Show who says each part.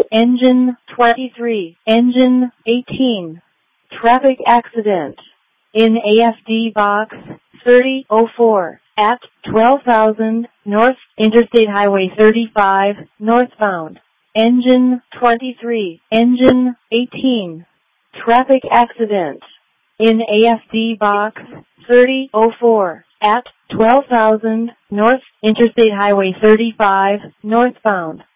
Speaker 1: Engine 23, Engine 18. Traffic accident. In AFD Box 3004 at 12,000 North Interstate Highway 35 northbound. Engine 23, Engine 18. Traffic accident. In AFD Box 3004 at 12,000 North Interstate Highway 35 northbound.